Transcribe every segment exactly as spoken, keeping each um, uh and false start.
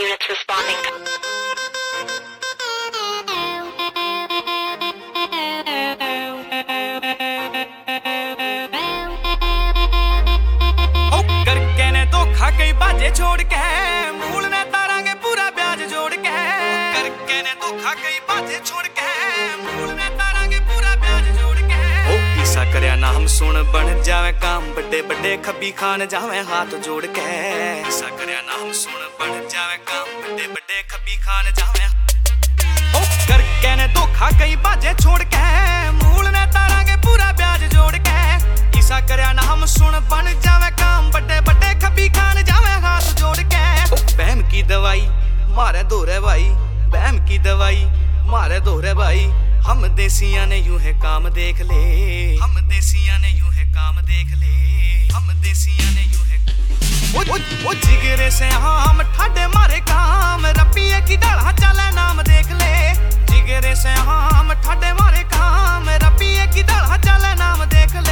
units responding. ओ करके ने धोखा कई बाजे छोड़ के मूल ने तारांगे पूरा ब्याज जोड़ के करके ने धोखा कई बाजे छोड़ के मूल ने तारांगे पूरा ब्याज जोड़ के ओ ईसा करया नाम सुन बन जावे काम बड़े बड़े खब्बी खान जावे हाथ जोड़ के ईसा करया नाम सुन बन जावे काम बड़े बड़े खब्बी खान जावे ओ करके ने धोखा कई बाजे छोड़ के मूल ने तारांगे पूरा ब्याज जोड़ के ईसा करया नाम सुन बन जावे काम बड़े बड़े खब्बी खान जावे हाथ जोड़ के ओ बहम की दवाई मारे दोरे भाई बहम की दवाई मारे दोरे भाई हम देसिया ने यूं है काम देख ले हम देसिया ने यूं है काम देख ले हम देसिया ने यूं है ओ ओ ओ जिगरे से हम ठाडे मारे काम रब्बी की डाला चले नाम देख ले जिगरे से हम ठाडे मारे काम रब्बी की डाला चले नाम देख ले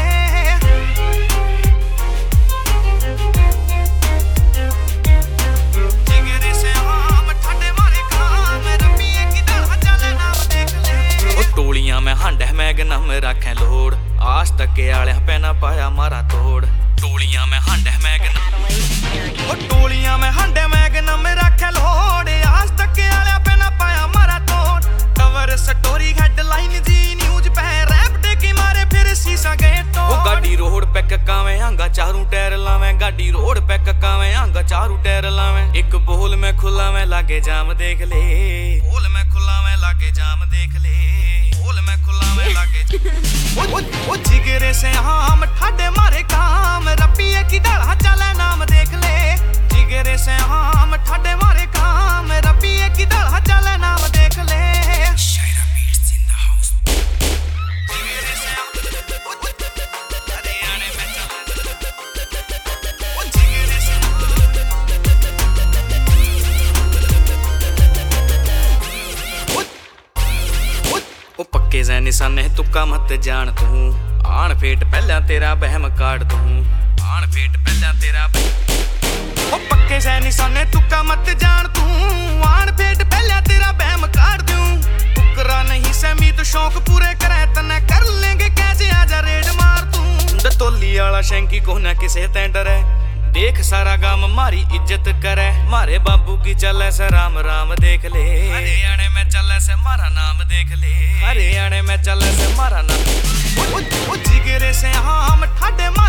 जिगरे से हम ठाडे मारे काम रब्बी की डाला चले नाम देख ले ओ टोलियां में हांडे मैगनम रखे लोड़ आस तके आले पैना पाया मारा तोड़ टोलियां में हांडे मैगनम ओ टोलियां में हांडे मैगनम रखे लोड़ आस तके आले पैना पाया मारा तोड़ cover story headline Zee News पे रैप की मारे फिर सीसा गए तो ओ गाड़ी रोड पे ककावे आंगा चारू टायर लावे गाड़ी रोड पे ककावे आंगा चारू टायर लावे एक बोल में खुला में लागे जाम देख ले बोल में खुला में लागे जाम देख ले बोल में खुला में लागे ओ ओ ओ जिगरे से हम ठाडे मारे काम रब्बी की डाला चले नाम देख ले जिगरे से हम ठाडे मारे काम रब्बी की डाला चले नाम देख ले Shaira beats in the house जिगरे से ओ ओ हरियाणा में चला ओ जिगरे से ओ ओ पक्के जै निशाने तुक्का मत जान तू आन फेट पहला तेरा बहम काट दूं आन फेट पहला तेरा ओ पक्के जै निशाने तुक्का मत जान तू आन फेट पहला तेरा बहम काट दूं टुकरा नहीं सहमी तो शौक पूरे करे तने कर लेंगे कैसे आजा रेड मार तू डटोली वाला शैंकी को ना किसे ते डरे देख सारा गाम मारी इज्जत करे मारे बाबू की चले से राम राम देख ले हरियाणे में चले से मारा नाम देख ले हरियाणे में चले से मारा नाम ओ ओ जिगरे से हम ठाडे